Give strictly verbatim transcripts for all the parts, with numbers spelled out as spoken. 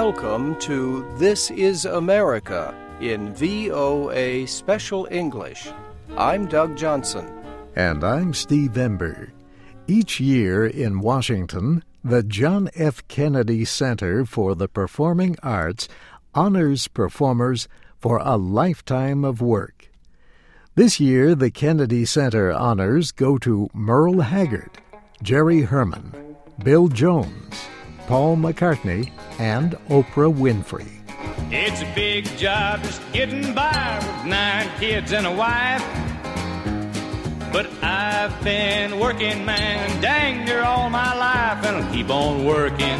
welcome to This is America in V O A Special English. I'm Doug Johnson. And I'm Steve Ember. Each year in Washington, the John F. Kennedy Center for the Performing Arts honors performers for a lifetime of work. This year, the Kennedy Center honors go to Merle Haggard, Jerry Herman, Bill Jones, Paul McCartney, and Oprah Winfrey. It's a big job just getting by with nine kids and a wife. But I've been working, man, dang near all my life, and I'll keep on working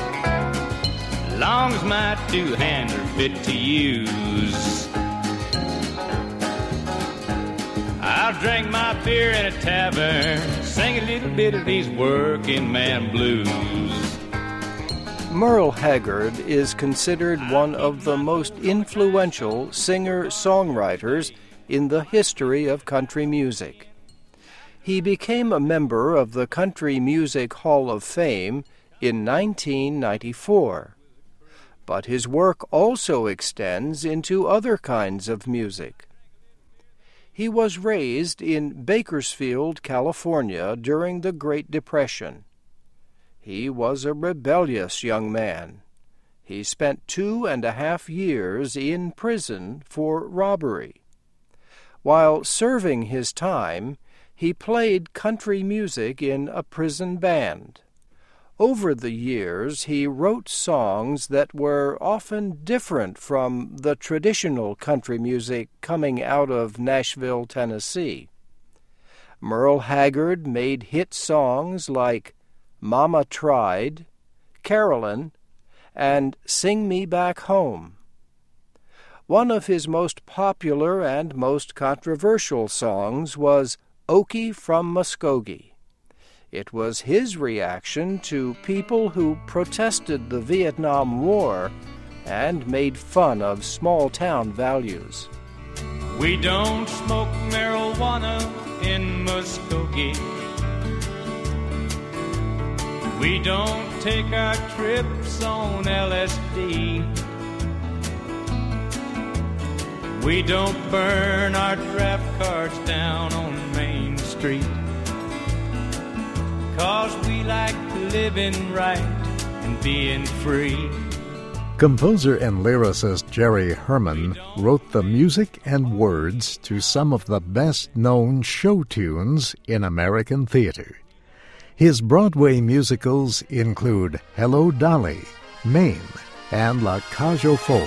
long as my two hands are fit to use. I'll drink my beer in a tavern, sing a little bit of these working man blues. Merle Haggard is considered one of the most influential singer-songwriters in the history of country music. He became a member of the Country Music Hall of Fame in nineteen ninety-four. But his work also extends into other kinds of music. He was raised in Bakersfield, California during the Great Depression. He was a rebellious young man. He spent two and a half years in prison for robbery. While serving his time, he played country music in a prison band. Over the years, he wrote songs that were often different from the traditional country music coming out of Nashville, Tennessee. Merle Haggard made hit songs like Mama Tried, Carolyn, and Sing Me Back Home. One of his most popular and most controversial songs was Okie from Muskogee. It was his reaction to people who protested the Vietnam War and made fun of small-town values. We don't smoke marijuana in Muskogee. We don't take our trips on L S D. We don't burn our draft cards down on Main Street. 'Cause we like living right and being free. Composer and lyricist Jerry Herman wrote the music and words to some of the best-known show tunes in American theater. His Broadway musicals include Hello, Dolly, Maine, and La Cage aux Folles.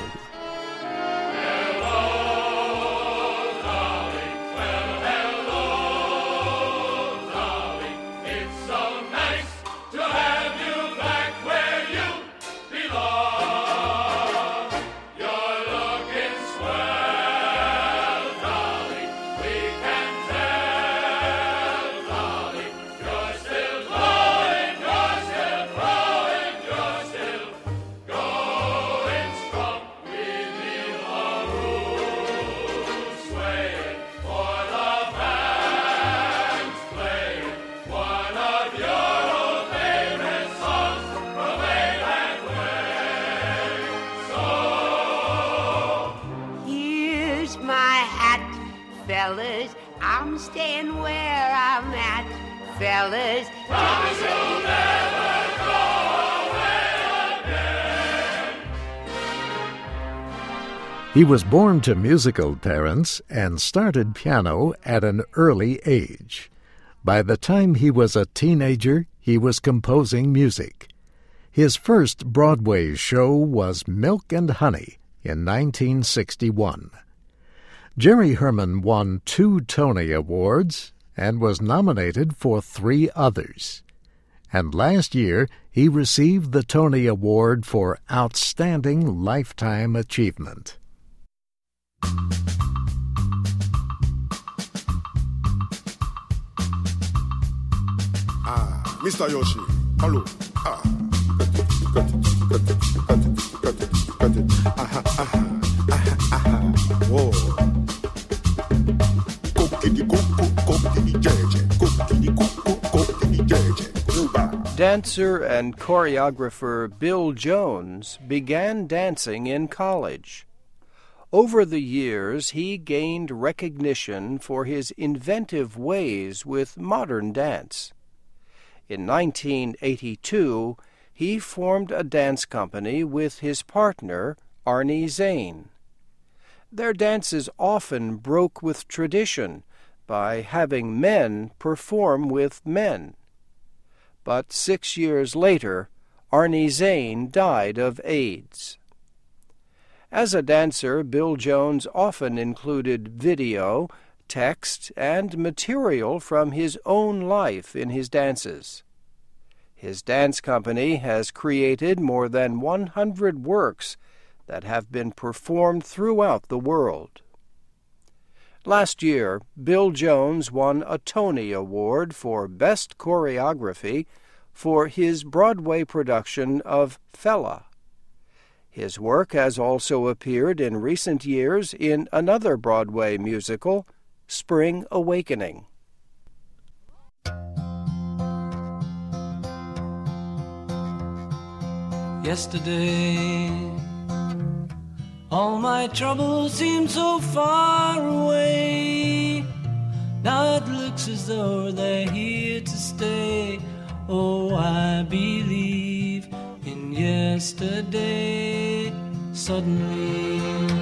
Fellas, I'm staying where I'm at, fellas. Promise you'll never go away again. He was born to musical parents and started piano at an early age. By the time he was a teenager, he was composing music. His first Broadway show was Milk and Honey in nineteen sixty-one. Jerry Herman won two Tony Awards and was nominated for three others. And last year, he received the Tony Award for Outstanding Lifetime Achievement. Ah, Mister Yoshi, hello. Ah, cut it, cut it, cut it, cut it, cut it, cut it. Aha, aha, aha, aha, whoa. Cookity, cook, cook, cookity, jeje, cookity, cook, cook, cookity, jeje, Cuba. Dancer and choreographer Bill Jones began dancing in college. Over the years, he gained recognition for his inventive ways with modern dance. In nineteen eighty-two, he formed a dance company with his partner, Arnie Zane. Their dances often broke with tradition by having men perform with men. But six years later, Arnie Zane died of AIDS. As a dancer, Bill Jones often included video, text, and material from his own life in his dances. His dance company has created more than one hundred works that have been performed throughout the world. Last year, Bill Jones won a Tony Award for Best Choreography for his Broadway production of Fella. His work has also appeared in recent years in another Broadway musical, Spring Awakening. Yesterday, all my troubles seemed so far away. Now it looks as though they're here to stay. Oh, I believe in yesterday. Suddenly,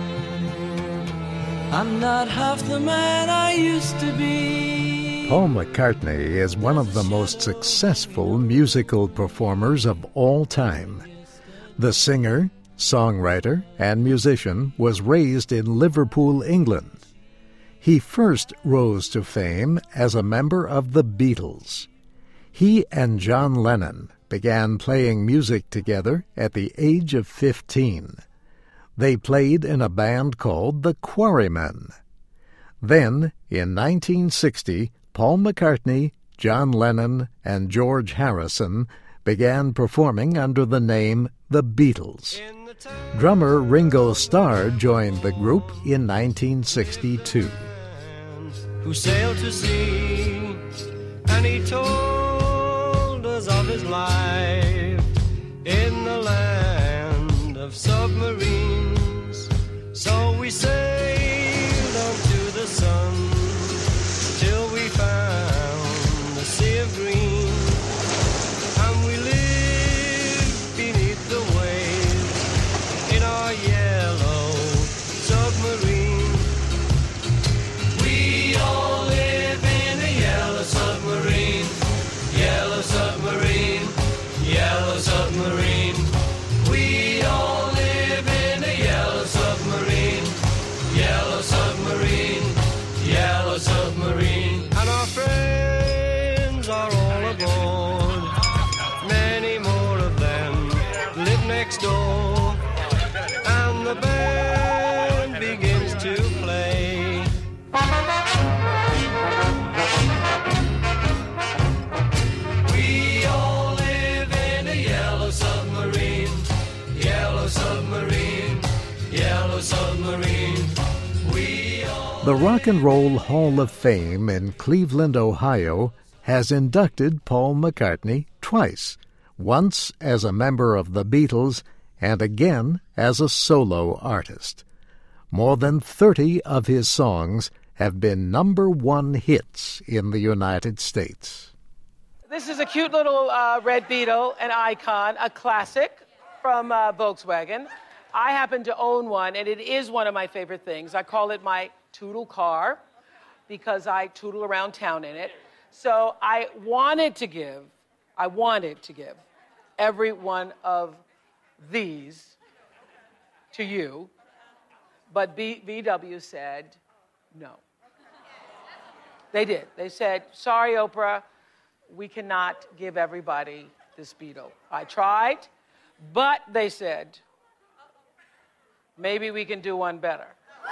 I'm not half the man I used to be. Paul McCartney is one of the most successful musical performers of all time. The singer, songwriter, and musician was raised in Liverpool, England. He first rose to fame as a member of the Beatles. He and John Lennon began playing music together at the age of fifteen. They played in a band called the Quarrymen. Then, in nineteen sixty, Paul McCartney, John Lennon, and George Harrison began performing under the name The Beatles. Drummer Ringo Starr joined the group in nineteen sixty-two. Who sailed to sea, and he told us of his life in the land of submarines. So we sailed on to the sun till we found the sea of green. The Rock and Roll Hall of Fame in Cleveland, Ohio, has inducted Paul McCartney twice, once as a member of the Beatles and again as a solo artist. More than thirty of his songs have been number one hits in the United States. This is a cute little uh, red Beetle, an icon, a classic from uh, Volkswagen. I happen to own one, and it is one of my favorite things. I call it my Tootle car because I tootle around town in it. So I wanted to give, I wanted to give every one of these to you, but B- V W said no. They did. They said, sorry, Oprah, we cannot give everybody this Beetle. I tried, but they said, maybe we can do one better.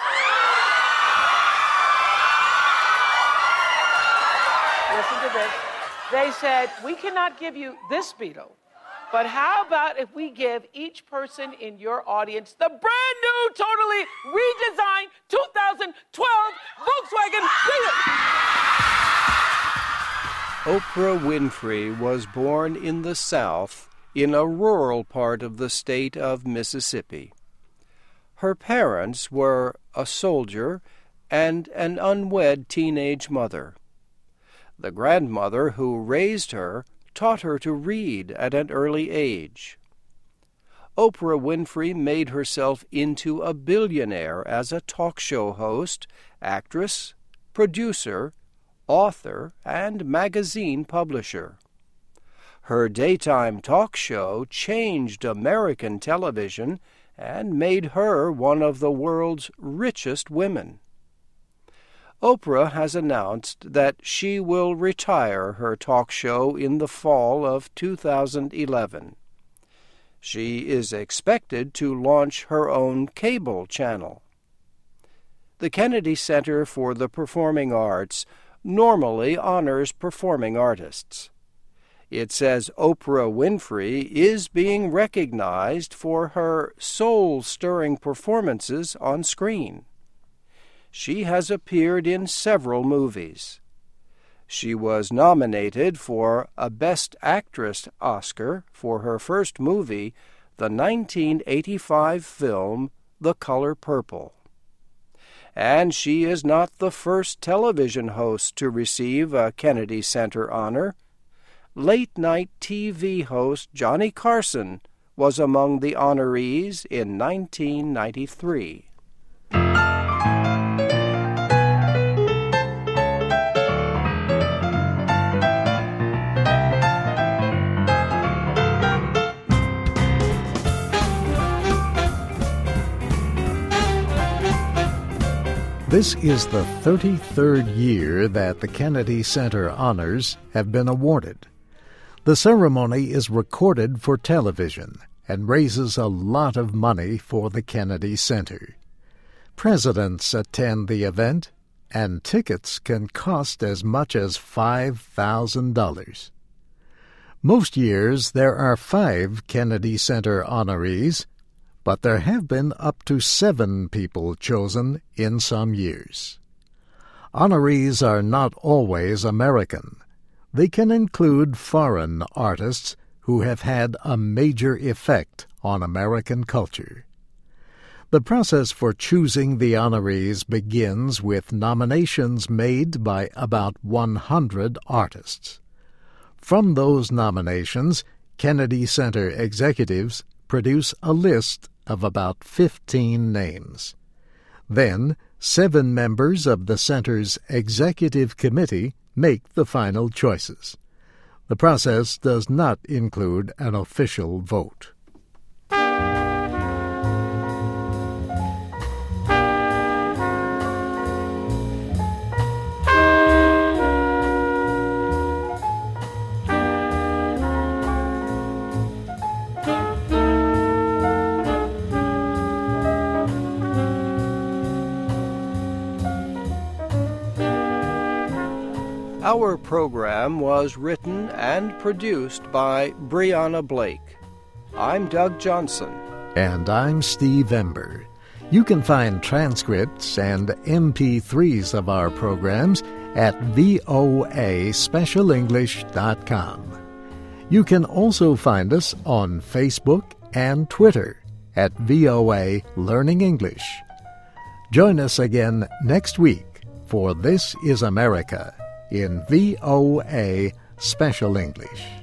Listen to this. They said, we cannot give you this Beetle, but how about if we give each person in your audience the brand new, totally redesigned two thousand twelve Volkswagen Beetle? Oprah Winfrey was born in the South, in a rural part of the state of Mississippi. Her parents were a soldier and an unwed teenage mother. The grandmother who raised her taught her to read at an early age. Oprah Winfrey made herself into a billionaire as a talk show host, actress, producer, author, and magazine publisher. Her daytime talk show changed American television and made her one of the world's richest women. Oprah has announced that she will retire her talk show in the fall of two thousand eleven. She is expected to launch her own cable channel. The Kennedy Center for the Performing Arts normally honors performing artists. It says Oprah Winfrey is being recognized for her soul-stirring performances on screen. She has appeared in several movies. She was nominated for a Best Actress Oscar for her first movie, the nineteen eighty-five film The Color Purple. And she is not the first television host to receive a Kennedy Center honor. Late-night T V host Johnny Carson was among the honorees in nineteen ninety-three. This is the thirty-third year that the Kennedy Center honors have been awarded. The ceremony is recorded for television and raises a lot of money for the Kennedy Center. Presidents attend the event, and tickets can cost as much as five thousand dollars. Most years there are five Kennedy Center honorees, but there have been up to seven people chosen in some years. Honorees are not always American. They can include foreign artists who have had a major effect on American culture. The process for choosing the honorees begins with nominations made by about one hundred artists. From those nominations, Kennedy Center executives produce a list of about fifteen names. Then, seven members of the Center's executive committee make the final choices. The process does not include an official vote. Our program was written and produced by Brianna Blake. I'm Doug Johnson. And I'm Steve Ember. You can find transcripts and M P threes of our programs at voa special english dot com. You can also find us on Facebook and Twitter at V O A Learning English. Join us again next week for This is America in V O A Special English.